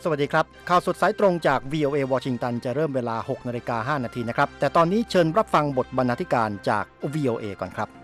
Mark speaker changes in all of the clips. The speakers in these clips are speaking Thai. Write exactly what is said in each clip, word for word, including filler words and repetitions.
Speaker 1: สวัสดีครับข่าวสดสายตรงจาก วี โอ เอ วอชิงตันจะเริ่มเวลา หกนาฬิกาห้านาทีนะครับแต่ตอนนี้เชิญรับฟังบทบรรณาธิการจาก วี โอ เอ ก่อนครับ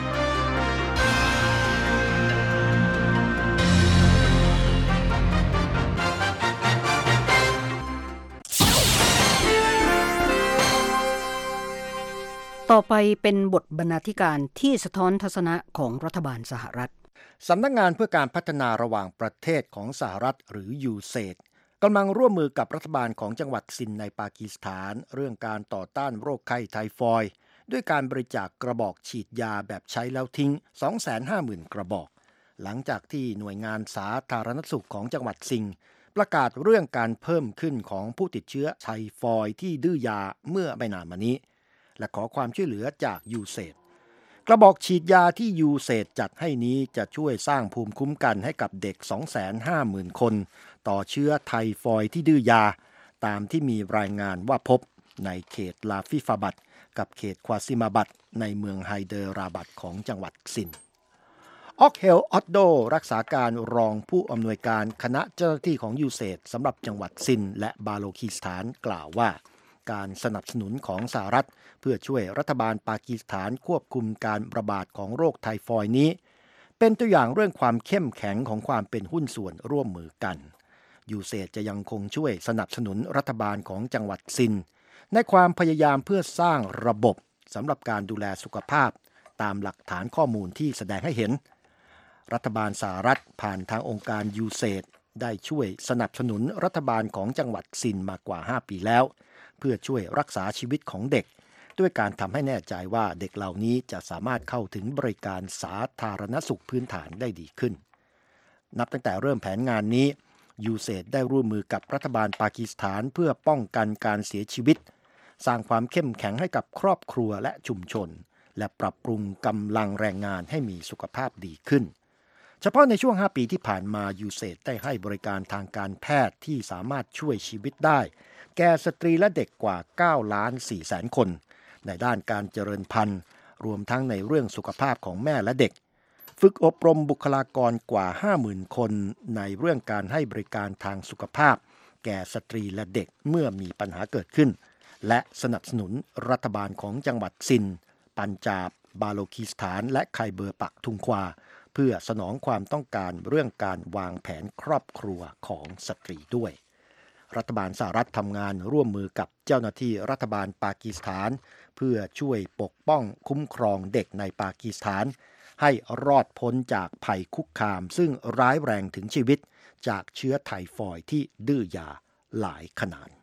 Speaker 2: ต่อไปเป็นบทบรรณาธิการที่สะท้อนทัศนะของรัฐบาลสหรัฐ
Speaker 1: สำนักงานเพื่อการพัฒนาระหว่างประเทศของสหรัฐหรือ ยู เซด กำลังร่วมมือกับรัฐบาลของจังหวัดซินในปากีสถานเรื่องการต่อต้านโรคไข้ไทฟอยด์ด้วยการบริจาค กระบอกฉีดยาแบบใช้แล้วทิ้ง สองแสนห้าหมื่น กระบอกหลังจากที่หน่วยงานสาธารณสุขของจังหวัดซิงประกาศเรื่องการเพิ่มขึ้นของผู้ติดเชื้อไทฟอยด์ที่ดื้อยาเมื่อไม่นานมานี้และขอความช่วยเหลือจาก ยู เซด กระบอกฉีดยาที่ ยู เซด จัดให้นี้จะช่วยสร้างภูมิคุ้มกันให้กับเด็ก สองแสนห้าหมื่น คนต่อเชื้อไทฟอยด์ที่ดื้อยาตามที่มีรายงานว่าพบในเขตลาฟิฟาบัดกับเขตควาซิมาบัดในเมืองไฮเดอราบัดของจังหวัดซินออกเฮลออตโดรักษาการรองผู้อำนวยการคณะเจ้าหน้าที่ของ ยู เซด สำหรับจังหวัดซินและบาโลคิสถานกล่าวว่าการสนับสนุนของสหรัฐเพื่อช่วยรัฐบาลปากีสถานควบคุมการระบาดของโรคไทฟอยด์นี้เป็นตัวอย่างเรื่องความเข้มแข็งของความเป็นหุ้นส่วนร่วมมือกัน ยู เซด จะยังคงช่วยสนับสนุนรัฐบาลของจังหวัดซินในความพยายามเพื่อสร้างระบบสำหรับการดูแลสุขภาพตามหลักฐานข้อมูลที่แสดงให้เห็นรัฐบาลสหรัฐผ่านทางองค์การ ยู เซด ได้ช่วยสนับสนุนรัฐบาลของจังหวัดซินมากว่าห้าปีแล้วเพื่อช่วยรักษาชีวิตของเด็กด้วยการทำให้แน่ใจว่าเด็กเหล่านี้จะสามารถเข้าถึงบริการสาธารณสุขพื้นฐานได้ดีขึ้นนับตั้งแต่เริ่มแผนงานนี้ ยู เซด ได้ร่วมมือกับรัฐบาลปากีสถานเพื่อป้องกันการเสียชีวิตสร้างความเข้มแข็งให้กับครอบครัวและชุมชนและปรับปรุงกำลังแรงงานให้มีสุขภาพดีขึ้นเฉพาะในช่วงห้าปีที่ผ่านมา ยู เซด ได้ให้บริการทางการแพทย์ที่สามารถช่วยชีวิตได้แก่สตรีและเด็กกว่า เก้าล้านสี่แสน คนในด้านการเจริญพันธุ์รวมทั้งในเรื่องสุขภาพของแม่และเด็กฝึกอบรมบุคลากรกว่า ห้าหมื่น คนในเรื่องการให้บริการทางสุขภาพแก่สตรีและเด็กเมื่อมีปัญหาเกิดขึ้นและสนับสนุนรัฐบาลของจังหวัดซินปัญจาบบาโลคิสถานและไคเบอร์ปักทุงควาเพื่อสนองความต้องการเรื่องการวางแผนครอบครัวของสตรีด้วยรัฐบาลสหรัฐทำงานร่วมมือกับเจ้าหน้าที่รัฐบาลปากีสถานเพื่อช่วยปกป้องคุ้มครองเด็กในปากีสถานให้รอดพ้นจากภัยคุกคามซึ่งร้ายแรงถึงชีวิตจากเชื้อไทฟอยด์ที่ดื้อยาหลายขนาด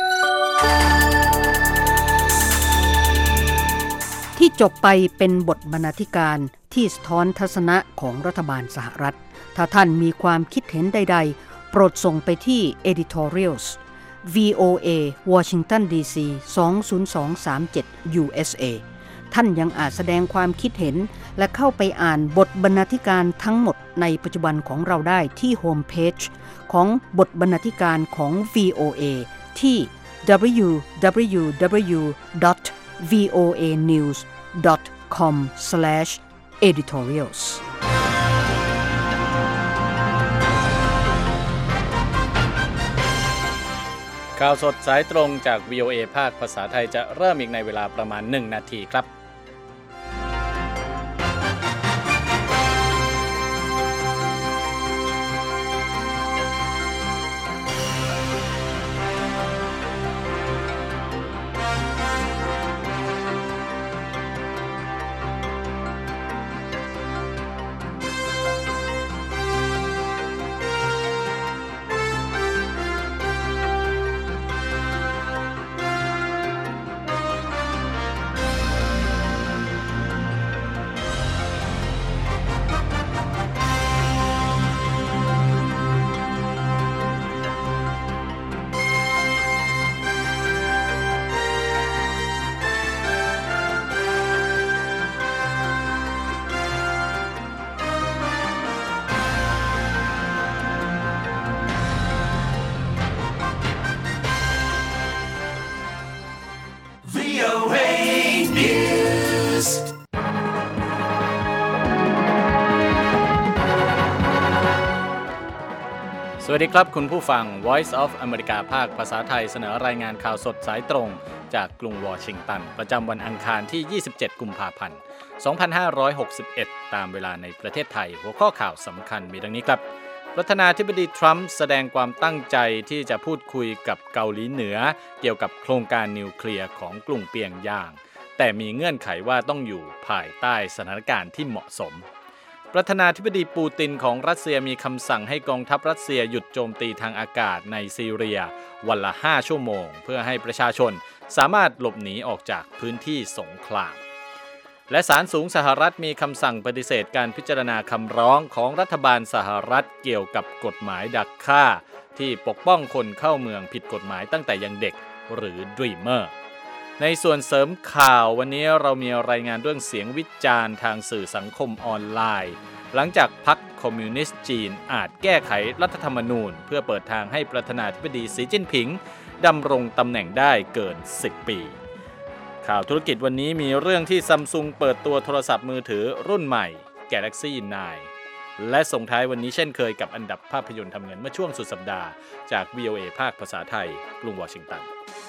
Speaker 2: ที่จบไปเป็นบทบรรณาธิการที่สะท้อนทัศนะของรัฐบาลสหรัฐถ้าท่านมีความคิดเห็นใดๆโปรดส่งไปที่ editorials วี โอ เอ Washington ดี ซี สอง ศูนย์ สอง สาม เจ็ด ยู เอส เอ ท่านยังอาจแสดงความคิดเห็นและเข้าไปอ่านบทบรรณาธิการทั้งหมดในปัจจุบันของเราได้ที่โฮมเพจของบทบรรณาธิการของ วี โอ เอ ที่ ดับเบิลยู ดับเบิลยู ดับเบิลยู ดอท วี โอ เอ นิวส์ ดอท คอม สแลช เอดิทอเรียลส์
Speaker 3: ข่าวสดสายตรงจาก วี โอ เอ ภาคภาษาไทยจะเริ่มอีกในเวลาประมาณหนึ่งนาทีครับสวัสดีครับคุณผู้ฟัง Voice of America ภาคภาษาไทยเสนอรายงานข่าวสดสายตรงจากกรุงวอชิงตันประจำวันอังคารที่ยี่สิบเจ็ดกุมภาพันธ์สองพันห้าร้อยหกสิบเอ็ดตามเวลาในประเทศไทยหัวข้อข่าวสำคัญมีดังนี้ครับประธานาธิบดีทรัมป์แสดงความตั้งใจที่จะพูดคุยกับเกาหลีเหนือเกี่ยวกับโครงการนิวเคลียร์ของกรุงเปียงยางแต่มีเงื่อนไขว่าต้องอยู่ภายใต้สถานการณ์ที่เหมาะสมประธานาธิบดีปูตินของรัสเซียมีคำสั่งให้กองทัพรัสเซียหยุดโจมตีทางอากาศในซีเรียวันละห้าชั่วโมงเพื่อให้ประชาชนสามารถหลบหนีออกจากพื้นที่สงครามและศาลสูงสหรัฐมีคำสั่งปฏิเสธการพิจารณาคำร้องของรัฐบาลสหรัฐเกี่ยวกับกฎหมายดักฆ่าที่ปกป้องคนเข้าเมืองผิดกฎหมายตั้งแต่ยังเด็กหรือ Dreamerในส่วนเสริมข่าววันนี้เรามีรายงานเรื่องเสียงวิจารณ์ทางสื่อสังคมออนไลน์หลังจากพรรคคอมมิวนิสต์จีนอาจแก้ไขรัฐธรรมนูญเพื่อเปิดทางให้ประธานาธิบดีสีจิ้นผิงดำรงตำแหน่งได้เกินสิบปีข่าวธุรกิจวันนี้มีเรื่องที่ Samsung เปิดตัวโทรศัพท์มือถือรุ่นใหม่ Galaxy ไนน์ และส่งท้ายวันนี้เช่นเคยกับอันดับภาพยนตร์ทำเงินเมื่อช่วงสุดสัปดาห์จาก วี โอ เอ ภาคภาษาไทยกรุงวอชิงตัน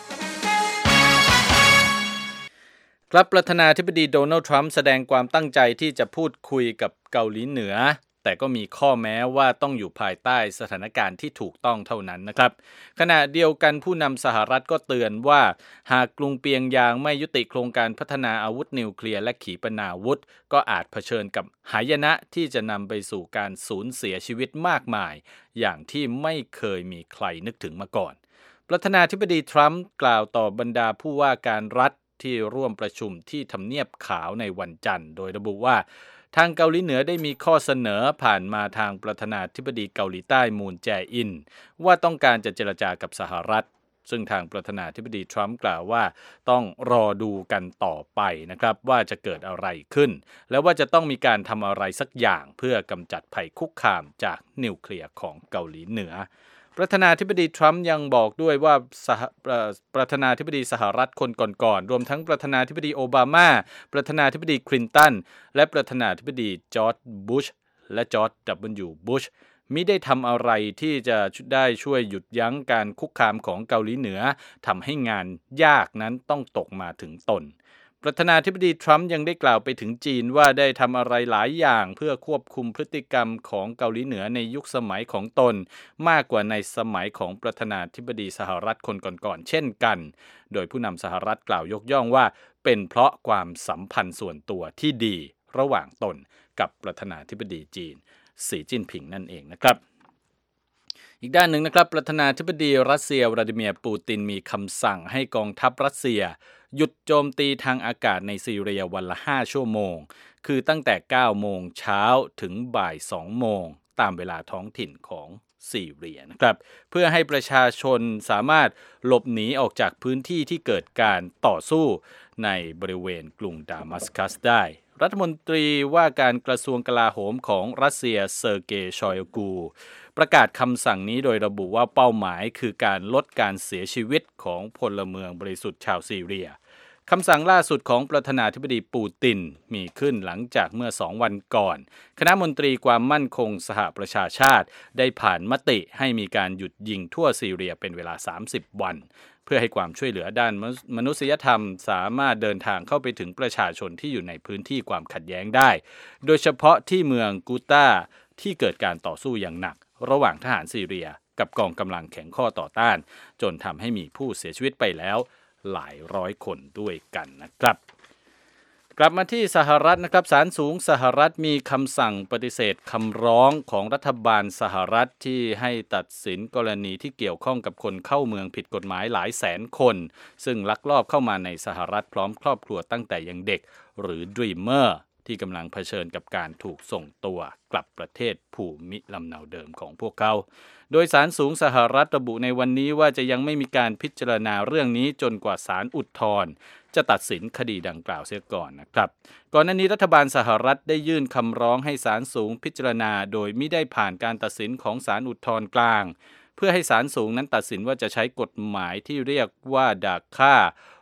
Speaker 3: ครับประธานาธิบดีโดนัลด์ทรัมป์แสดงความตั้งใจที่จะพูดคุยกับเกาหลีเหนือแต่ก็มีข้อแม้ว่าต้องอยู่ภายใต้สถานการณ์ที่ถูกต้องเท่านั้นนะครับขณะเดียวกันผู้นำสหรัฐก็เตือนว่าหากกรุงเปียงยางไม่ยุติโครงการพัฒนาอาวุธนิวเคลียร์และขีปนาวุธก็อาจเผชิญกับหายนะที่จะนำไปสู่การสูญเสียชีวิตมากมายอย่างที่ไม่เคยมีใครนึกถึงมาก่อนประธานาธิบดีทรัมป์กล่าวต่อบรรดาผู้ว่าการรัฐที่ร่วมประชุมที่ทำเนียบขาวในวันจันทร์โดยระบุว่าทางเกาหลีเหนือได้มีข้อเสนอผ่านมาทางประธานาธิบดีเกาหลีใต้มูนแจอินว่าต้องการจะเจรจากับสหรัฐซึ่งทางประธานาธิบดีทรัมป์กล่าวว่าต้องรอดูกันต่อไปนะครับว่าจะเกิดอะไรขึ้นและว่าจะต้องมีการทำอะไรสักอย่างเพื่อกำจัดภัยคุกคามจากนิวเคลียร์ของเกาหลีเหนือประธานาธิบดีทรัมป์ยังบอกด้วยว่าประธานาธิบดีสหรัฐคนก่อนๆรวมทั้งประธานาธิบดีโอบามาประธานาธิบดีคลินตันและประธานาธิบดีจอร์จบุชและจอร์จ ดับเบิลยู บุชมิได้ทำอะไรที่จะได้ช่วยหยุดยั้งการคุกคามของเกาหลีเหนือทำให้งานยากนั้นต้องตกมาถึงตนประธานาธิบดีทรัมป์ยังได้กล่าวไปถึงจีนว่าได้ทำอะไรหลายอย่างเพื่อควบคุมพฤติกรรมของเกาหลีเหนือในยุคสมัยของตนมากกว่าในสมัยของประธานาธิบดีสหรัฐคนก่อนๆเช่นกันโดยผู้นำสหรัฐกล่าวยกย่องว่าเป็นเพราะความสัมพันธ์ส่วนตัวที่ดีระหว่างตนกับประธานาธิบดีจีนสีจิ้นผิงนั่นเองนะครับอีกด้านหนึ่งนะครับประธานาธิบดีรัสเซียวลาดิเมียร์ปูตินมีคำสั่งให้กองทัพรัสเซียหยุดโจมตีทางอากาศในซีเรียวันละห้าชั่วโมงคือตั้งแต่เก้าโมงเช้าถึงบ่ายสองโมงตามเวลาท้องถิ่นของซีเรียนะครับเพื่อให้ประชาชนสามารถหลบหนีออกจากพื้นที่ที่เกิดการต่อสู้ในบริเวณกรุงดามัสกัสได้รัฐมนตรีว่าการกระทรวงกลาโหมของรัสเซียเซอร์เกย์ชอยกูประกาศคำสั่งนี้โดยระบุว่าเป้าหมายคือการลดการเสียชีวิตของพลเมืองบริสุทธิ์ชาวซีเรียคำสั่งล่าสุดของประธานาธิบดีปูตินมีขึ้นหลังจากเมื่อสองวันก่อนคณะมนตรีความมั่นคงสหประชาชาติได้ผ่านมติให้มีการหยุดยิงทั่วซีเรียเป็นเวลาสามสิบวันเพื่อให้ความช่วยเหลือด้านมนุษยธรรมสามารถเดินทางเข้าไปถึงประชาชนที่อยู่ในพื้นที่ความขัดแย้งได้โดยเฉพาะที่เมืองกูตาที่เกิดการต่อสู้อย่างหนักระหว่างทหารซีเรียกับกองกำลังแข็งข้อต่อต้านจนทำให้มีผู้เสียชีวิตไปแล้วหลายร้อยคนด้วยกันนะครับกลับมาที่สหรัฐนะครับศาลสูงสหรัฐมีคำสั่งปฏิเสธคำร้องของรัฐบาลสหรัฐที่ให้ตัดสินกรณีที่เกี่ยวข้องกับคนเข้าเมืองผิดกฎหมายหลายแสนคนซึ่งลักลอบเข้ามาในสหรัฐพร้อมครอบครัวตั้งแต่ยังเด็กหรือ Dreamer ที่กำลังเผชิญกับการถูกส่งตัวกลับประเทศภูมิลำเนาเดิมของพวกเขาโดยศาลสูงสหรัฐระบุในวันนี้ว่าจะยังไม่มีการพิจารณาเรื่องนี้จนกว่าศาลอุทธรณ์จะตัดสินคดีดังกล่าวเสียก่อนนะครับก่อนหน้านี้รัฐบาลสหรัฐได้ยื่นคำร้องให้ศาลสูงพิจารณาโดยไม่ได้ผ่านการตัดสินของศาลอุทธรณ์กลางเพื่อให้ศาลสูงนั้นตัดสินว่าจะใช้กฎหมายที่เรียกว่าดักฆ่า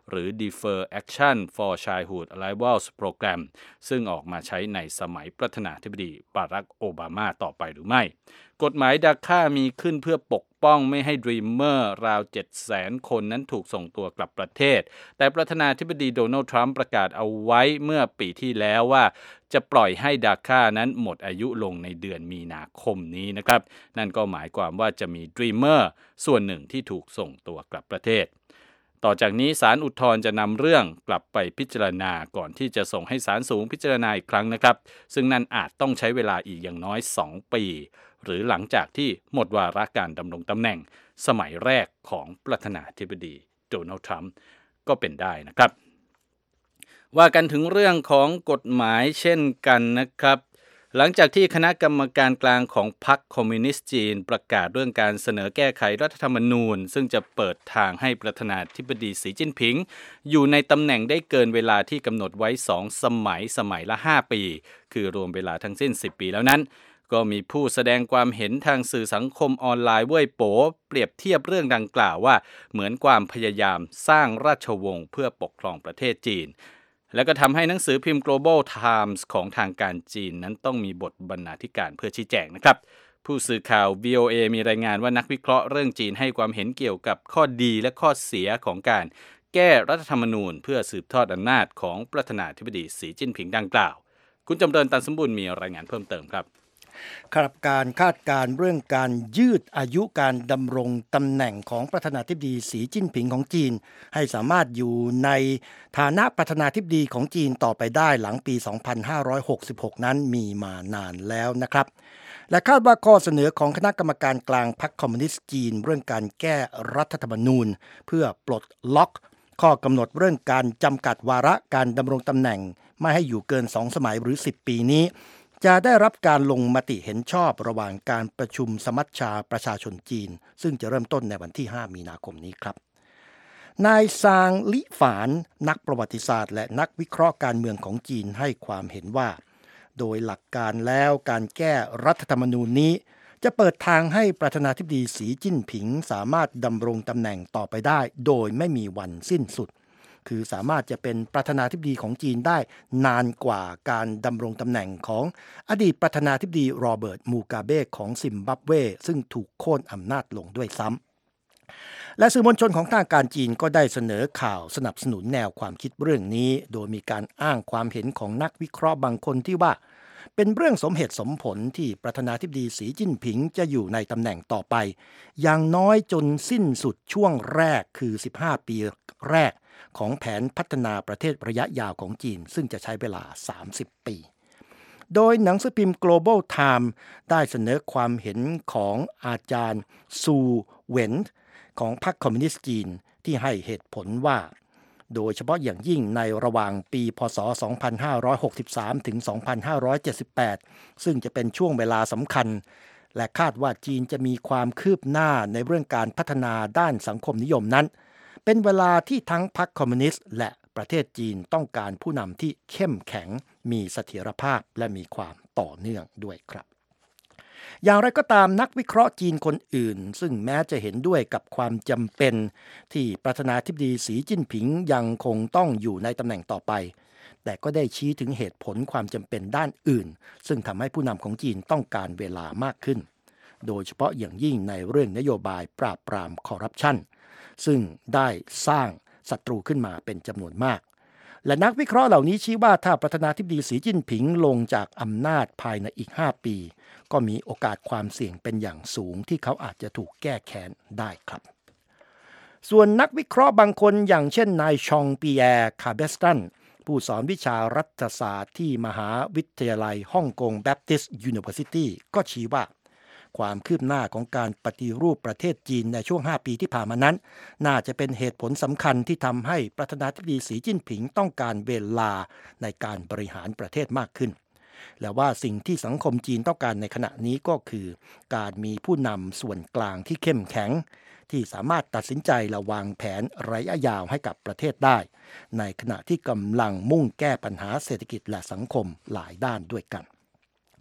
Speaker 3: หรือ Defer Action for Childhood Arrivals Program ซึ่งออกมาใช้ในสมัยประธานาธิบดีบารักโอบามาต่อไปหรือไม่กฎหมายดาค่ามีขึ้นเพื่อปกป้องไม่ให้ Dreamer ราว เจ็ดแสน คนนั้นถูกส่งตัวกลับประเทศแต่ประธานาธิบดีโดนัลด์ทรัมป์ประกาศเอาไว้เมื่อปีที่แล้วว่าจะปล่อยให้ดาค่านั้นหมดอายุลงในเดือนมีนาคมนี้นะครับนั่นก็หมายความว่าจะมี Dreamer ส่วนหนึ่งที่ถูกส่งตัวกลับประเทศต่อจากนี้ศาลอุทธรณ์จะนำเรื่องกลับไปพิจารณาก่อนที่จะส่งให้ศาลสูงพิจารณาอีกครั้งนะครับซึ่งนั่นอาจต้องใช้เวลาอีกอย่างน้อยสองปีหรือหลังจากที่หมดวาระการดำรงตำแหน่งสมัยแรกของประธานาธิบดีโดนัลด์ทรัมป์ก็เป็นได้นะครับว่ากันถึงเรื่องของกฎหมายเช่นกันนะครับหลังจากที่คณะกรรมการกลางของพรรคคอมมิวนิสต์จีนประกาศเรื่องการเสนอแก้ไขรัฐธรรมนูญซึ่งจะเปิดทางให้ประธานาธิบดีสีจิ้นผิงอยู่ในตำแหน่งได้เกินเวลาที่กำหนดไว้สองสมัยสมัยละห้าปีคือรวมเวลาทั้งสิ้นสิบปีแล้วนั้นก็มีผู้แสดงความเห็นทางสื่อสังคมออนไลน์เว่ยโป๋เปรียบเทียบเรื่องดังกล่าวว่าเหมือนความพยายามสร้างราชวงศ์เพื่อปกครองประเทศจีนแล้วก็ทำให้หนังสือพิมพ์ Global Times ของทางการจีนนั้นต้องมีบทบรรณาธิการเพื่อชี้แจงนะครับผู้สื่อข่าว วี โอ เอ มีรายงานว่านักวิเคราะห์เรื่องจีนให้ความเห็นเกี่ยวกับข้อดีและข้อเสียของการแก้รัฐธรรมนูญเพื่อสืบทอดอำนาจของประธานาธิบดีสีจิ้นผิงดังกล่าวคุณจำเริญ ตันสมบูรณ์มีรายงานเพิ่มเติมครับ
Speaker 1: ครับการคาดการณ์เรื่องการยืดอายุการดำรงตำแหน่งของประธานาธิบดีสีจิ้นผิงของจีนให้สามารถอยู่ในฐานะประธานาธิบดีของจีนต่อไปได้หลังปี สองพันห้าร้อยหกสิบหก นั้นมีมานานแล้วนะครับและคาดว่าข้อเสนอของคณะกรรมการกลางพรรคคอมมิวนิสต์จีนเรื่องการแก้รัฐธรรมนูญเพื่อปลดล็อกข้อกำหนดเรื่องการจำกัดวาระการดำรงตำแหน่งไม่ให้อยู่เกินสองสมัยหรือสิบปีนี้จะได้รับการลงมติเห็นชอบระหว่างการประชุมสมัชชาประชาชนจีนซึ่งจะเริ่มต้นในวันที่ห้ามีนาคมนี้ครับนายซางลิฝานนักประวัติศาสตร์และนักวิเคราะห์การเมืองของจีนให้ความเห็นว่าโดยหลักการแล้วการแก้รัฐธรรมนูญนี้จะเปิดทางให้ประธานาธิบดีสีจิ้นผิงสามารถดำรงตำแหน่งต่อไปได้โดยไม่มีวันสิ้นสุดคือสามารถจะเป็นประธานาธิบดีของจีนได้นานกว่าการดำรงตำแหน่งของอดีตประธานาธิบดีโรเบิร์ตมูกาเบของซิมบับเวซึ่งถูกโค่นอำนาจลงด้วยซ้ำและสื่อมวลชนของทางการจีนก็ได้เสนอข่าวสนับสนุนแนวความคิดเรื่องนี้โดยมีการอ้างความเห็นของนักวิเคราะห์บางคนที่ว่าเป็นเรื่องสมเหตุสมผลที่ประธานาธิบดีสีจิ้นผิงจะอยู่ในตำแหน่งต่อไปอย่างน้อยจนสิ้นสุดช่วงแรกคือสิบห้าปีแรกของแผนพัฒนาประเทศระยะยาวของจีนซึ่งจะใช้เวลาสามสิบปีโดยหนังสือพิมพ์ Global Times ได้เสนอความเห็นของอาจารย์ซูเหวินของพรรคคอมมิวนิสต์จีนที่ให้เหตุผลว่าโดยเฉพาะอย่างยิ่งในระหว่างปีพ.ศ. สองพันห้าร้อยหกสิบสาม ถึง สองพันห้าร้อยเจ็ดสิบแปด ซึ่งจะเป็นช่วงเวลาสำคัญและคาดว่าจีนจะมีความคืบหน้าในเรื่องการพัฒนาด้านสังคมนิยมนั้นเป็นเวลาที่ทั้งพรรคคอมมิวนิสต์และประเทศจีนต้องการผู้นำที่เข้มแข็งมีเสถียรภาพและมีความต่อเนื่องด้วยครับอย่างไรก็ตามนักวิเคราะห์จีนคนอื่นซึ่งแม้จะเห็นด้วยกับความจำเป็นที่ประธานาธิบดีสีจิ้นผิงยังคงต้องอยู่ในตำแหน่งต่อไปแต่ก็ได้ชี้ถึงเหตุผลความจำเป็นด้านอื่นซึ่งทำให้ผู้นำของจีนต้องการเวลามากขึ้นโดยเฉพาะอย่างยิ่งในเรื่องนโยบายปราบปรามคอร์รัปชันซึ่งได้สร้างศัตรูขึ้นมาเป็นจำนวนมากและนักวิเคราะห์เหล่านี้ชี้ว่าถ้าประธานาธิบดีสีจิ้นผิงลงจากอำนาจภายในอีกห้าปีก็มีโอกาสความเสี่ยงเป็นอย่างสูงที่เขาอาจจะถูกแก้แค้นได้ครับส่วนนักวิเคราะห์บางคนอย่างเช่นนายชองปีแอร์คาเบสตันผู้สอนวิชารัฐศาสตร์ที่มหาวิทยาลัยฮ่องกง Baptist University ก็ชี้ว่าความคืบหน้าของการปฏิรูปประเทศจีนในช่วงห้าปีที่ผ่านมานั้นน่าจะเป็นเหตุผลสำคัญที่ทำให้ประธานาธิบดีสีจิ้นผิงต้องการเวลาในการบริหารประเทศมากขึ้นและว่าสิ่งที่สังคมจีนต้องการในขณะนี้ก็คือการมีผู้นำส่วนกลางที่เข้มแข็งที่สามารถตัดสินใจและวางแผนระยะยาวให้กับประเทศได้ในขณะที่กำลังมุ่งแก้ปัญหาเศรษฐกิจและสังคมหลายด้านด้วยกัน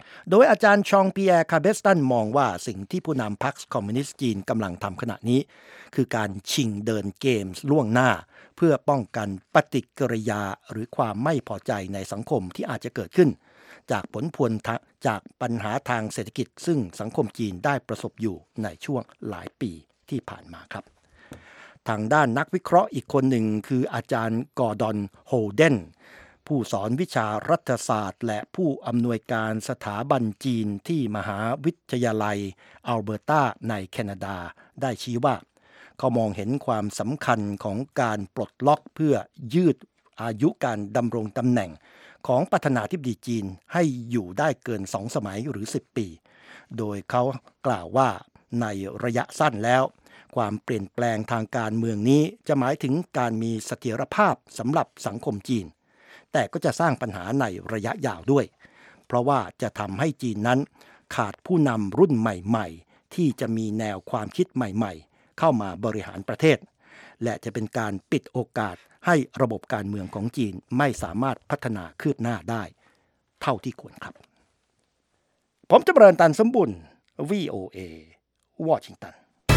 Speaker 1: โดยอาจารย์ชองปีแอร์คาเบสตันมองว่าสิ่งที่ผู้นำพรรคคอมมิวนิสต์จีนกำลังทำขณะนี้คือการชิงเดินเกมล่วงหน้าเพื่อป้องกันปฏิกิริยาหรือความไม่พอใจในสังคมที่อาจจะเกิดขึ้นจากผลพวงจากปัญหาทางเศรษฐกิจซึ่งสังคมจีนได้ประสบอยู่ในช่วงหลายปีที่ผ่านมาครับทางด้านนักวิเคราะห์อีกคนหนึ่งคืออาจารย์กอร์ดอนโฮเดนผู้สอนวิชารัฐศาสตร์และผู้อำนวยการสถาบันจีนที่มหาวิทยาลัยอัลเบอร์ตาในแคนาดาได้ชี้ว่าเขามองเห็นความสำคัญของการปลดล็อกเพื่อยืดอายุการดำรงตำแหน่งของประธานาธิบดีจีนให้อยู่ได้เกินสองสมัยหรือสิบปีโดยเขากล่าวว่าในระยะสั้นแล้วความเปลี่ยนแปลงทางการเมืองนี้จะหมายถึงการมีเสถียรภาพสำหรับสังคมจีนแต่ก็จะสร้างปัญหาในระยะยาวด้วยเพราะว่าจะทำให้จีนนั้นขาดผู้นำรุ่นใหม่ๆที่จะมีแนวความคิดใหม่ๆเข้ามาบริหารประเทศและจะเป็นการปิดโอกาสให้ระบบการเมืองของจีนไม่สามารถพัฒนาคืบหน้าได้เท่าที่ควรครับผมจำเริญตันสมบุญ วี โอ เอ วอชิงตัน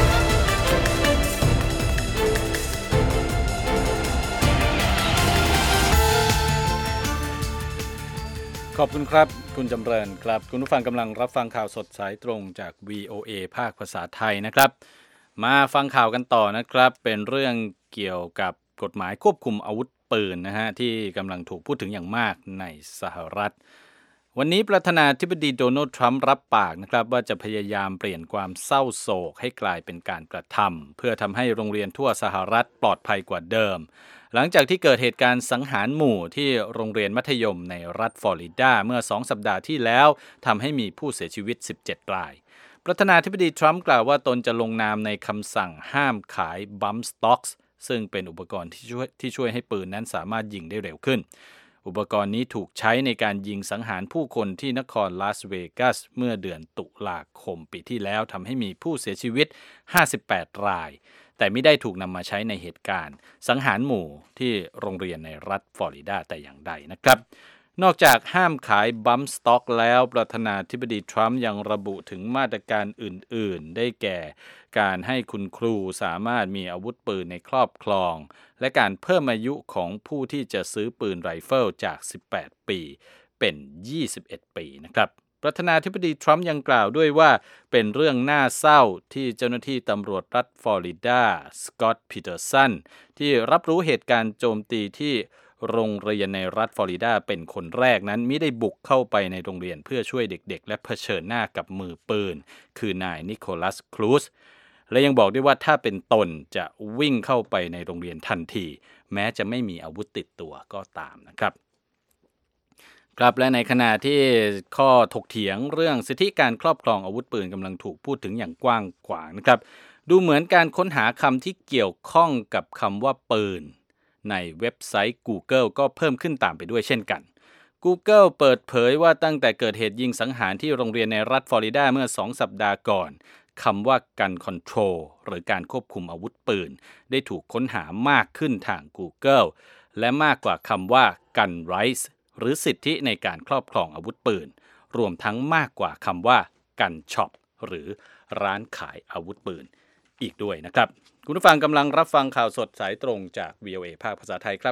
Speaker 3: ขอบคุณครับคุณจำเริญครับคุณผู้ฟังกำลังรับฟังข่าวสดสายตรงจาก วี โอ เอ ภาคภาษาไทยนะครับมาฟังข่าวกันต่อนะครับเป็นเรื่องเกี่ยวกับกฎหมายควบคุมอาวุธปืนนะฮะที่กำลังถูกพูดถึงอย่างมากในสหรัฐวันนี้ประธานาธิบดีโดนัลด์ทรัมป์รับปากนะครับว่าจะพยายามเปลี่ยนความเศร้าโศกให้กลายเป็นการกระทำเพื่อทำให้โรงเรียนทั่วสหรัฐปลอดภัยกว่าเดิมหลังจากที่เกิดเหตุการณ์สังหารหมู่ที่โรงเรียนมัธยมในรัฐฟลอริดาเมื่อสองสัปดาห์ที่แล้วทำให้มีผู้เสียชีวิตสิบเจ็ดรายประธานาธิบดีทรัมป์กล่าวว่าตนจะลงนามในคำสั่งห้ามขายบัมป์สต็อกส์ซึ่งเป็นอุปกรณ์ที่ช่วยที่ช่วยให้ปืนนั้นสามารถยิงได้เร็วขึ้นอุปกรณ์นี้ถูกใช้ในการยิงสังหารผู้คนที่นครลาสเวกัสเมื่อเดือนตุลาคมปีที่แล้วทำให้มีผู้เสียชีวิตห้าสิบแปดรายแต่ไม่ได้ถูกนำมาใช้ในเหตุการณ์สังหารหมู่ที่โรงเรียนในรัฐฟลอริดาแต่อย่างใดนะครับนอกจากห้ามขายบัมป์สต็อกแล้วประธานาธิบดีทรัมป์ยังระบุถึงมาตรการอื่นๆได้แก่การให้คุณครูสามารถมีอาวุธปืนในครอบครองและการเพิ่มอายุของผู้ที่จะซื้อปืนไรเฟิลจากสิบแปดปีเป็นยี่สิบเอ็ดปีนะครับประธานาธิบดีทรัมป์ยังกล่าวด้วยว่าเป็นเรื่องน่าเศร้าที่เจ้าหน้าที่ตำรวจรัฐฟลอริดาสกอตต์พีเตอร์สันที่รับรู้เหตุการณ์โจมตีที่โรงเรียนในรัฐฟลอริดาเป็นคนแรกนั้นมิได้บุกเข้าไปในโรงเรียนเพื่อช่วยเด็กๆและเผชิญหน้ากับมือปืนคือนายนิโคลัสครูซและยังบอกด้วยว่าถ้าเป็นตนจะวิ่งเข้าไปในโรงเรียนทันทีแม้จะไม่มีอาวุธติดตัวก็ตามนะครับครับและในขณะที่ข้อถกเถียงเรื่องสิทธิการครอบครองอาวุธปืนกำลังถูกพูดถึงอย่างกว้างขวางนะครับดูเหมือนการค้นหาคำที่เกี่ยวข้องกับคำว่าปืนในเว็บไซต์ Google ก็เพิ่มขึ้นตามไปด้วยเช่นกัน Google เปิดเผยว่าตั้งแต่เกิดเหตุยิงสังหารที่โรงเรียนในรัฐฟลอริดาเมื่อสองสัปดาห์ก่อนคำว่า Gun Control หรือการควบคุมอาวุธปืนได้ถูกค้นหามากขึ้นทาง Google และมากกว่าคำว่า Gun Rights หรือสิทธิในการครอบครองอาวุธปืนรวมทั้งมากกว่าคำว่า Gun Shop หรือร้านขายอาวุธปืนอีกด้วยนะครับคุณผู้ฟังกำลังรับฟังข่าวสดสายตรงจาก วี โอ เอ ภาคภาษาไทยครับ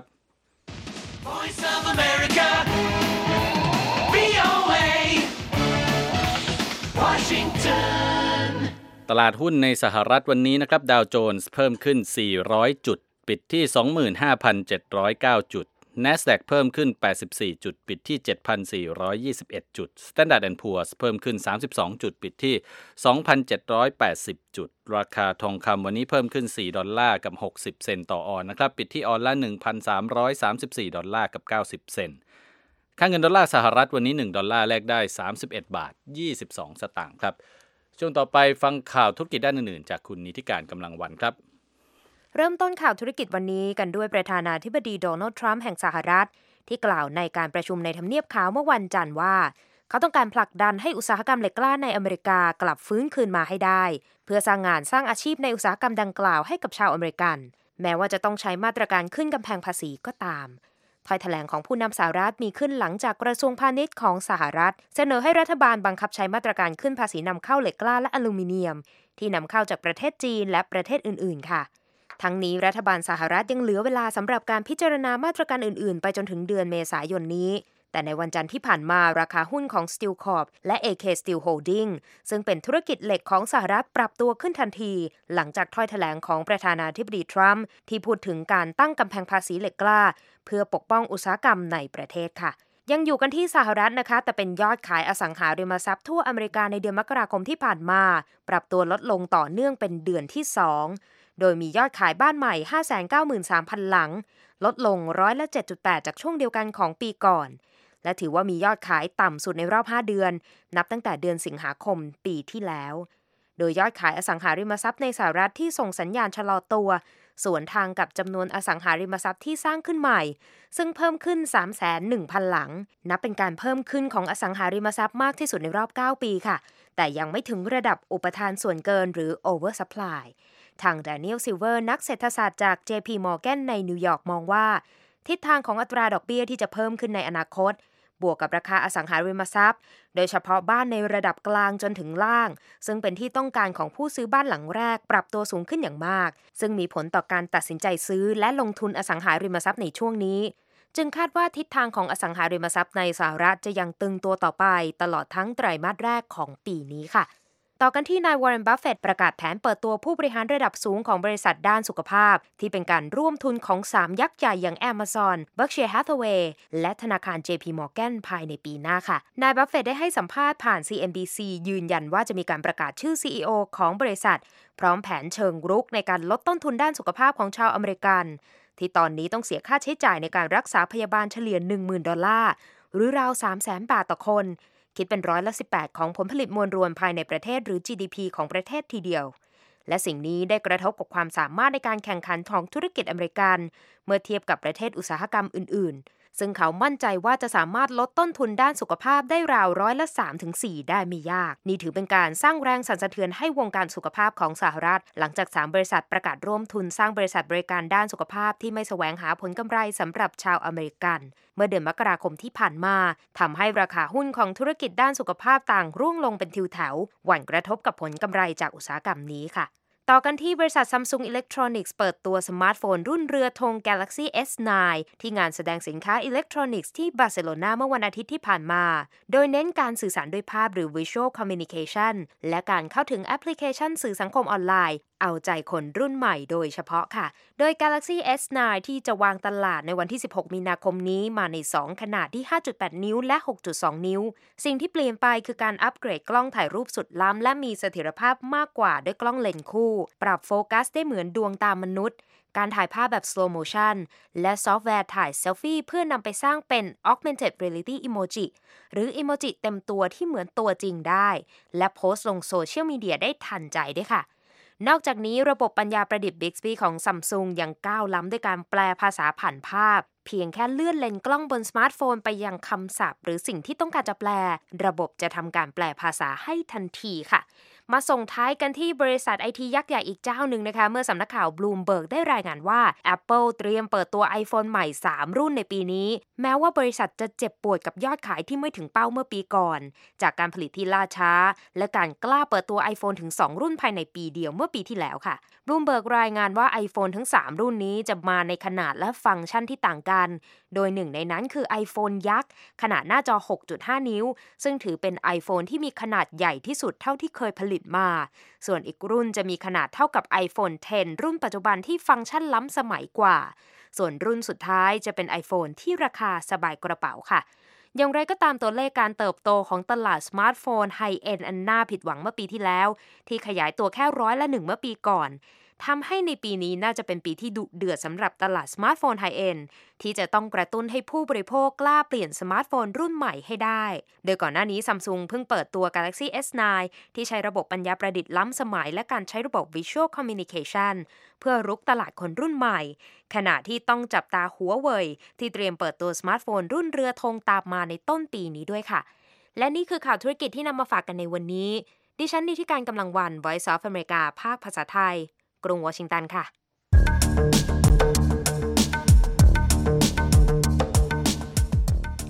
Speaker 3: Voice of America วี โอ เอ Washington ตลาดหุ้นในสหรัฐวันนี้นะครับดาวโจนส์เพิ่มขึ้นสี่ร้อยจุดปิดที่ สองหมื่นห้าพันเจ็ดร้อยเก้า จุด NASDAQ เพิ่มขึ้นแปดสิบสี่จุดปิดที่ เจ็ดพันสี่ร้อยยี่สิบเอ็ด จุด Standard แอนด์ Poor's เพิ่มขึ้นสามสิบสองจุดปิดที่ สองพันเจ็ดร้อยแปดสิบ จุดราคาทองคำวันนี้เพิ่มขึ้นสี่ดอลลาร์กับหกสิบเซนต์ต่อออนซ์นะครับปิดที่ออนซ์ละ หนึ่งพันสามร้อยสามสิบสี่ ดอลลาร์กับเก้าสิบเซนต์ค่าเงินดอลลาร์สหรัฐวันนี้หนึ่งดอลลาร์แลกได้สามสิบเอ็ดบาทยี่สิบสองสตางค์ครับช่วงต่อไปฟังข่าวธุรกิจด้านอื่นๆจากคุณนิติการกำลังวันครับ
Speaker 4: เริ่มต้นข่าวธุรกิจวันนี้กันด้วยประธานาธิบดีโดนัลด์ทรัมป์แห่งสหรัฐที่กล่าวในการประชุมในทำเนียบขาวเมื่อวันจันทร์ว่าเขาต้องการผลักดันให้อุตสาหกรรมเหล็กกล้าในอเมริกากลับฟื้นคืนมาให้ได้เพื่อสร้างงานสร้างอาชีพในอุตสาหกรรมดังกล่าวให้กับชาวอเมริกันแม้ว่าจะต้องใช้มาตรการขึ้นกำแพงภาษีก็ตามถ้อยแถลงของผู้นำสหรัฐมีขึ้นหลังจากกระทรวงพาณิชย์ของสหรัฐเสนอให้รัฐบาลบังคับใช้มาตรการขึ้นภาษีนำเข้าเหล็กกล้าและอลูมิเนียมที่นำเข้าจากประเทศจีนและประเทศอื่นๆค่ะทั้งนี้รัฐบาลสหรัฐยังเหลือเวลาสำหรับการพิจารณามาตรการอื่นๆไปจนถึงเดือนเมษายนนี้แต่ในวันจันทร์ที่ผ่านมาราคาหุ้นของ Steel Corp และ เอ เค Steel Holding ซึ่งเป็นธุรกิจเหล็กของสหรัฐปรับตัวขึ้นทันทีหลังจากถ้อยแถลงของประธานาธิบดีทรัมป์ที่พูดถึงการตั้งกำแพงภาษีเหล็กกล้าเพื่อปกป้องอุตสาหกรรมในประเทศค่ะยังอยู่กันที่สหรัฐนะคะแต่เป็นยอดขายอสังหาริมทรัพย์ทั่วอเมริกาในเดือนมกราคมที่ผ่านมาปรับตัวลดลงต่อเนื่องเป็นเดือนที่สองโดยมียอดขายบ้านใหม่ ห้าแสนเก้าหมื่นสามพัน หลังลดลงร้อยละ เจ็ดจุดแปด จากช่วงเดียวกันของปีก่อนและถือว่ามียอดขายต่ำสุดในรอบห้าเดือนนับตั้งแต่เดือนสิงหาคมปีที่แล้วโดยยอดขายอสังหาริมทรัพย์ในสหรัฐที่ส่งสัญญาณชะลอตัวสวนทางกับจำนวนอสังหาริมทรัพย์ที่สร้างขึ้นใหม่ซึ่งเพิ่มขึ้น สามแสนหนึ่งพัน หลังนับเป็นการเพิ่มขึ้นของอสังหาริมทรัพย์มากที่สุดในรอบเก้าปีค่ะแต่ยังไม่ถึงระดับอุปทานส่วนเกินหรือ oversupply ทาง Daniel Silver นักเศรษฐศาสตร์จาก เจ พี Morgan ในนิวยอร์กมองว่าทิศทางของอัตราดอกเบี้ยที่จะเพิ่มขึ้นในอนาคตบวกกับราคาอสังหาริมทรัพย์โดยเฉพาะบ้านในระดับกลางจนถึงล่างซึ่งเป็นที่ต้องการของผู้ซื้อบ้านหลังแรกปรับตัวสูงขึ้นอย่างมากซึ่งมีผลต่อการตัดสินใจซื้อและลงทุนอสังหาริมทรัพย์ในช่วงนี้จึงคาดว่าทิศทางของอสังหาริมทรัพย์ในสหรัฐจะยังตึงตัวต่อไปตลอดทั้งไตรมาสแรกของปีนี้ค่ะต่อกันที่นายวอร์เรน บัฟเฟตต์ประกาศแผนเปิดตัวผู้บริหารระดับสูงของบริษัทด้านสุขภาพที่เป็นการร่วมทุนของสามยักษ์ใหญ่อย่าง Amazon, Berkshire Hathaway และธนาคาร เจ พี Morgan ภายในปีหน้าค่ะนายบัฟเฟตต์ได้ให้สัมภาษณ์ผ่าน ซี เอ็น บี ซี ยืนยันว่าจะมีการประกาศชื่อ ซี อี โอ ของบริษัทพร้อมแผนเชิงรุกในการลดต้นทุนด้านสุขภาพของชาวอเมริกันที่ตอนนี้ต้องเสียค่าใช้จ่ายในการรักษาพยาบาลเฉลี่ย หนึ่งหมื่น ดอลลาร์หรือราว สามแสน บาทต่อคนคิดเป็นร้อยละสิบแปดของผลผลิตมวลรวมภายในประเทศหรือ จี ดี พี ของประเทศทีเดียวและสิ่งนี้ได้กระทบกับความสามารถในการแข่งขันของธุรกิจอเมริกันเมื่อเทียบกับประเทศอุตสาหกรรมอื่นๆซึ่งเขามั่นใจว่าจะสามารถลดต้นทุนด้านสุขภาพได้ราวร้อยละ สามถึงสี่ ได้ไม่ยากนี่ถือเป็นการสร้างแรงสั่นสะเทือนให้วงการสุขภาพของสหรัฐหลังจากสามบริษัทประกาศร่วมทุนสร้างบริษัทบริการด้านสุขภาพที่ไม่แสวงหาผลกำไรสำหรับชาวอเมริกันเมื่อเดือนมกราคมที่ผ่านมาทำให้ราคาหุ้นของธุรกิจด้านสุขภาพต่างร่วงลงเป็นทิวแถวหวั่นกระทบกับผลกำไรจากอุตสาหกรรมนี้ค่ะต่อกันที่บริษัท Samsung Electronics เปิดตัวสมาร์ทโฟนรุ่นเรือธง Galaxy เอส ไนน์ ที่งานแสดงสินค้าอิเล็กทรอนิกส์ที่บาร์เซโลนาเมื่อวันอาทิตย์ที่ผ่านมาโดยเน้นการสื่อสารด้วยภาพหรือ Visual Communication และการเข้าถึงแอปพลิเคชันสื่อสังคมออนไลน์เอาใจคนรุ่นใหม่โดยเฉพาะค่ะโดย Galaxy เอส ไนน์ ที่จะวางตลาดในวันที่สิบหกมีนาคมนี้มาในสองขนาดที่ ห้าจุดแปด นิ้วและ หกจุดสอง นิ้วสิ่งที่เปลี่ยนไปคือการอัปเกรดกล้องถ่ายรูปสุดล้ำและมีเสถียรภาพมากกว่าด้วยกล้องเลนส์คู่ปรับโฟกัสได้เหมือนดวงตามนุษย์การถ่ายภาพแบบ slow motion และซอฟต์แวร์ถ่ายเซลฟี่เพื่อนำไปสร้างเป็น augmented reality emoji หรือ emoji เต็มตัวที่เหมือนตัวจริงได้และโพสต์ลงโซเชียลมีเดียได้ทันใจด้วยค่ะนอกจากนี้ระบบปัญญาประดิษฐ์ Bixby ของ Samsung ยังก้าวล้ำด้วยการแปลภาษาผ่านภาพเพียงแค่เลื่อนเลนส์กล้องบนสมาร์ทโฟนไปยังคำศัพท์หรือสิ่งที่ต้องการจะแปลระบบจะทำการแปลภาษาให้ทันทีค่ะมาส่งท้ายกันที่บริษัทไอทียักษ์ใหญ่อีกเจ้าหนึ่งนะคะเมื่อสำนักข่าว Bloomberg ได้รายงานว่า Apple เตรียมเปิดตัว iPhone ใหม่สามรุ่นในปีนี้แม้ว่าบริษัทจะเจ็บปวดกับยอดขายที่ไม่ถึงเป้าเมื่อปีก่อนจากการผลิตที่ล่าช้าและการกล้าเปิดตัว iPhone ถึงสองรุ่นภายในปีเดียวเมื่อปีที่แล้วค่ะ Bloomberg รายงานว่า iPhone ทั้งสามรุ่นนี้จะมาในขนาดและฟังก์ชันที่ต่างกันโดยหนึ่งในนั้นคือ iPhone ยักษ์ขนาดหน้าจอ หกจุดห้า นิ้วซึ่งถือเป็น iPhone ที่มีขนาดใหญ่ที่สุดเท่าที่เคยผลิตมาส่วนอีกรุ่นจะมีขนาดเท่ากับ iPhone เท็น รุ่นปัจจุบันที่ฟังก์ชันล้ำสมัยกว่าส่วนรุ่นสุดท้ายจะเป็น iPhone ที่ราคาสบายกระเป๋าค่ะอย่างไรก็ตามตัวเลขการเติบโตของตลาดสมาร์ทโฟนไฮเอนด์อันน่าผิดหวังเมื่อปีที่แล้วที่ขยายตัวแค่ร้อยละหนึ่งเมื่อปีก่อนทำให้ในปีนี้น่าจะเป็นปีที่ดุเดือดสำหรับตลาดสมาร์ทโฟนไฮเอนด์ที่จะต้องกระตุ้นให้ผู้บริโภคกล้าเปลี่ยนสมาร์ทโฟนรุ่นใหม่ให้ได้โดยก่อนหน้านี้ Samsung เพิ่งเปิดตัว Galaxy เอส ไนน์ ที่ใช้ระบบปัญญาประดิษฐ์ล้ำสมัยและการใช้ระบบ Visual Communication เพื่อรุกตลาดคนรุ่นใหม่ขณะที่ต้องจับตาหัวเว่ยที่เตรียมเปิดตัวสมาร์ทโฟนรุ่นเรือธงตามมาในต้นปีนี้ด้วยค่ะและนี่คือข่าวธุรกิจที่นำมาฝากกันในวันนี้ดิฉันนิติการกำลังวัน Voice of America ภาคภาษาไทยกรุงวอชิงตันค่ะ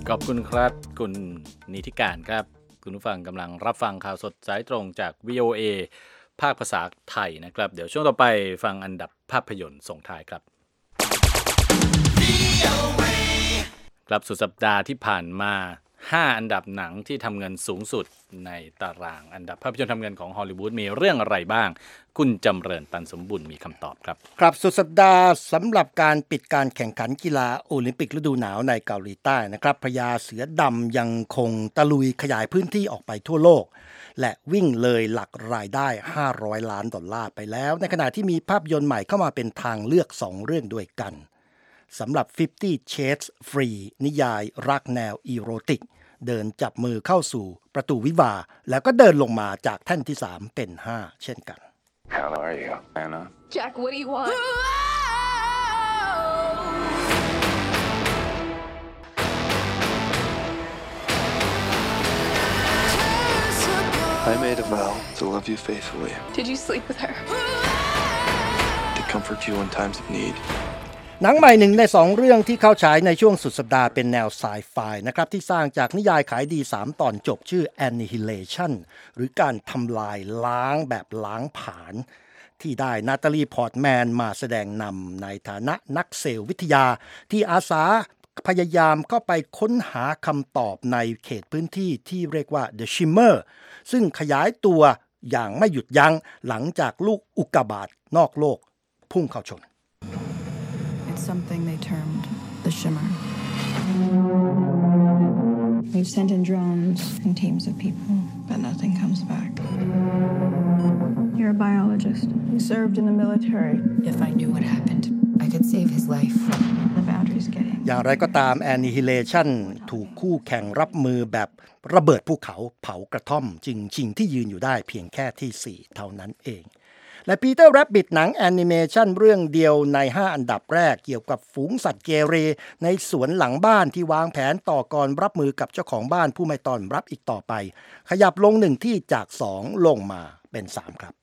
Speaker 3: ขอบคุณครับคุณนิติการครับคุณผู้ฟังกำลังรับฟังข่าวสดสายตรงจาก วี โอ เอ ภาคภาษาไทยนะครับเดี๋ยวช่วงต่อไปฟังอันดับภาพยนตร์ส่งท้ายครับครับสุดสัปดาห์ที่ผ่านมาห้าอันดับหนังที่ทำเงินสูงสุดในตารางอันดับภาพยนตร์ทำเงินของฮอลลีวูดมีเรื่องอะไรบ้างคุณจำเริญตันสมบุญมีคำตอบครับ
Speaker 1: ครับสุดสัปดาห์สำหรับการปิดการแข่งขันกีฬาโอลิมปิกฤดูหนาวในเกาหลีใต้นะครับพญาเสือดำยังคงตะลุยขยายพื้นที่ออกไปทั่วโลกและวิ่งเลยหลักรายได้ห้าร้อยล้านดอลลาร์ไปแล้วในขณะที่มีภาพยนตร์ใหม่เข้ามาเป็นทางเลือกสองเรื่องด้วยกันสำหรับห้าสิบ Shades Free นิยายรักแนวอีโรติกเดินจับมือเข้าสู่ประตูวิวาห์แล้วก็เดินลงมาจากแท่นที่สามเป็นห้าเช่นกัน
Speaker 5: How are you, Anna?
Speaker 6: Jack, what do you want?
Speaker 5: I made a vow to love you faithfully.
Speaker 6: Did you sleep with her?
Speaker 5: To comfort you in times of need.
Speaker 1: หนังใหม่หนึ่งในสองเรื่องที่เข้าฉายในช่วงสุดสัปดาห์เป็นแนวไซไฟนะครับที่สร้างจากนิยายขายดีสามตอนจบชื่อ Annihilation หรือการทำลายล้างแบบล้างผลาญที่ได้นาตาลีพอร์ตแมนมาแสดงนำในฐานะนักเซลล์วิทยาที่อาสาพยายามเข้าไปค้นหาคำตอบในเขตพื้นที่ที่เรียกว่า The Shimmer ซึ่งขยายตัวอย่างไม่หยุดยั้งหลังจากลูกอุกกาบาตนอกโลกพุ่งเข้าชน
Speaker 7: Something they termed the Shimmer. We've sent in drones and teams of people, but nothing comes back. You're a biologist. You served in the military.
Speaker 8: If I knew what happened, I could save his life.
Speaker 7: The boundary's getting.
Speaker 1: อย่างไรก็ตาม Annihilation ถูกคู่แข่งรับมือแบบระเบิดภูเขาเผากระท่อมจึงชิงที่ยืนอยู่ได้เพียงแค่ที่สี่เท่านั้นเองและปีเตอร์แรบบิทหนังแอนิเมชันเรื่องเดียวในห้าอันดับแรกเกี่ยวกับฝูงสัตว์เกเรในสวนหลังบ้านที่วางแผนต่อกรรับมือกับเจ้าของบ้านผู้ไม่ต้อนรับอีกต่อไปขยับลงหนึ่งที่จากสองลงมาเป็นสามครับ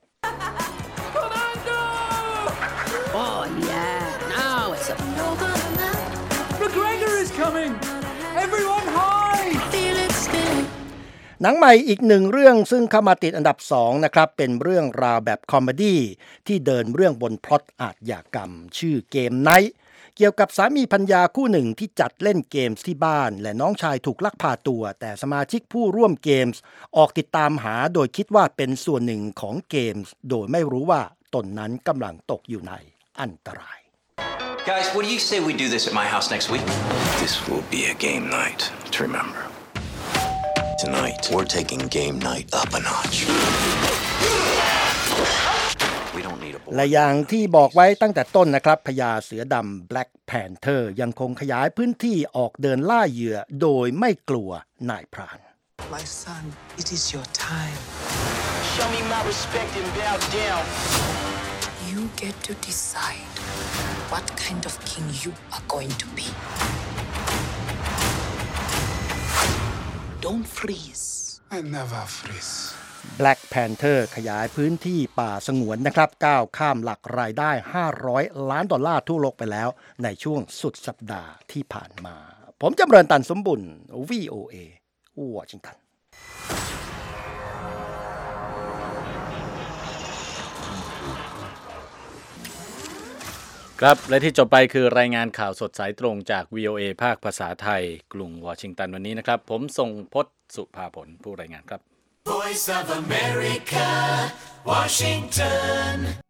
Speaker 8: Oh yeah, now it's a
Speaker 9: McGregor is coming. Everyone hide.
Speaker 8: feel it still.
Speaker 1: หนังใหม่อีกหนึ่งเรื่องซึ่งเข้ามาติดอันดับสองนะครับเป็นเรื่องราวแบบคอมเมดี้ที่เดินเรื่องบนพล็อตอาชญากรรมชื่อเกมไนท์เกี่ยวกับสามีภรรยาคู่หนึ่งที่จัดเล่นเกมส์ที่บ้านและน้องชายถูกลักพาตัวแต่สมาชิกผู้ร่วมเกมส์ออกติดตามหาโดยคิดว่าเป็นส่วนหนึ่งของเกมส์โดยไม่รู้ว่าตนนั้นกำลังตกอยู่ในอันตราย
Speaker 10: Guys, what do you say we do this at my house next week?
Speaker 5: This will be a game night to remember.Tonight, we're taking game night up a notch.
Speaker 10: We don't need a board.
Speaker 1: และอย่างที่บอกไว้ตั้งแต่ต้นนะครับพญาเสือดำ Black Panther ยังคงขยายพื้นที่ออกเดินล่าเหยื่อโดยไม่กลัวนายพราน
Speaker 11: My son, it is your time.
Speaker 10: Show me my respect and bow down.
Speaker 8: You get to decide what kind of king you are going to be.
Speaker 11: Don't freeze.
Speaker 9: I never freeze.
Speaker 1: Black Panther ขยายพื้นที่ป่าสงวนนะครับก้าวข้ามหลักรายได้ห้าร้อยล้านดอลลาร์ทั่วโลกไปแล้วในช่วงสุดสัปดาห์ที่ผ่านมาผมจำเริญตันสมบุญ วี โอ เอ วอชิงตัน
Speaker 3: ครับและที่จบไปคือรายงานข่าวสดสายตรงจาก วี โอ เอ ภาคภาษาไทยกรุงวอชิงตันวันนี้นะครับผมทรงพจน์สุภาผลผู้รายงานครับ
Speaker 12: Voice of America, Washington